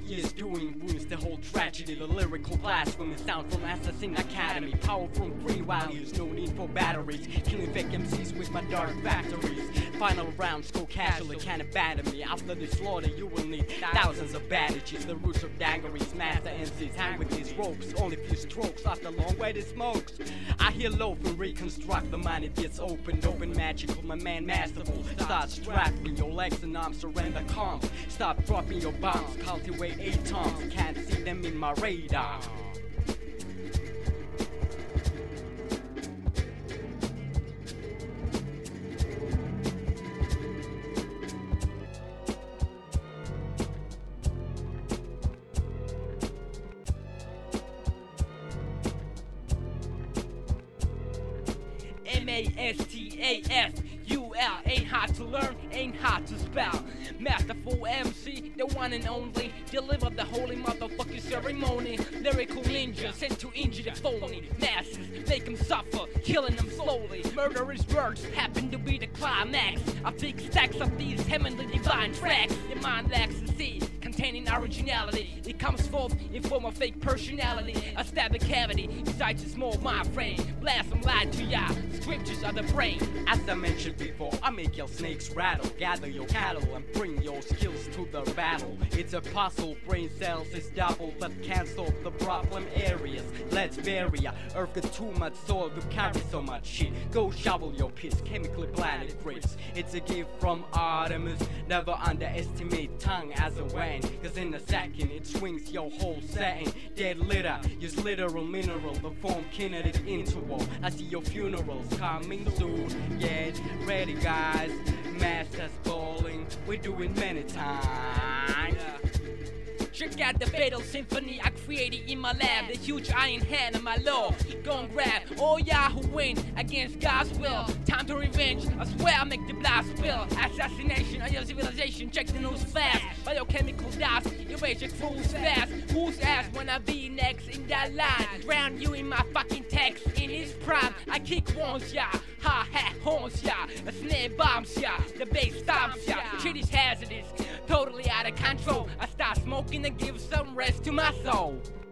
years doing wounds, the whole tragedy, the lyrical blasphemy sound from Assassin Academy. Power from free values, no need for batteries. Killing fake MCs with my dark factories. Final rounds go casually, can't abandon me. After the slaughter you will need thousands of bandages. The roots of dangaries, master MCs hang with these ropes. Only few strokes after long weighted smokes. I hear loaf and reconstruct, the mind it gets open magical, my man masterful. Start strapping your legs and arms, surrender calm. Stop dropping your bombs, cultivate atoms. Can't see them in my radar. M-A-S-T-A-F-U-L. Ain't hard to learn, ain't hard to spell. Masterful MC, the one and only. Deliver the holy motherfucking ceremony. Lyrical ninja sent to injure the phony. Masses, make them suffer, killing them slowly. Murderous words happen to be the climax. I think stacks of these heavenly divine tracks. Your mind lacks a seed containing originality. It comes forth in form of fake personality. I stab a cavity inside your small mind frame. Blast some light to ya, scriptures of the brain. As I mentioned before, I make your snakes rattle. Gather your cattle and bring your skills to the battle. It's a puzzle, brain cells is double, but can't solve the problem areas. Let's vary ya. Earth got too much soil to carry so much shit. Go shovel your piss, chemically blinded grapes. It's a gift from Artemis. Never underestimate tongue as a wang, cause in a second it swings your whole setting. Dead litter, use literal mineral to form kinetic interval. I see your funerals coming soon. Get ready guys, masters bowling, we're doing many times. Check out the fatal symphony I created in my lab. The huge iron hand of my law. Go and grab all y'all who win against God's will. Time to revenge, I swear I'll make the blood spill. Assassination of your civilization, check the news fast. Biochemical dust, erase your crews fast. Who's ass wanna be next in that line? Drown you in my fucking text in his prime. I kick warns ya, ha-ha horns ya. A snare bombs ya, the bass stomps ya. Shit is hazardous, totally out of control. I start smoking to give some rest to my soul.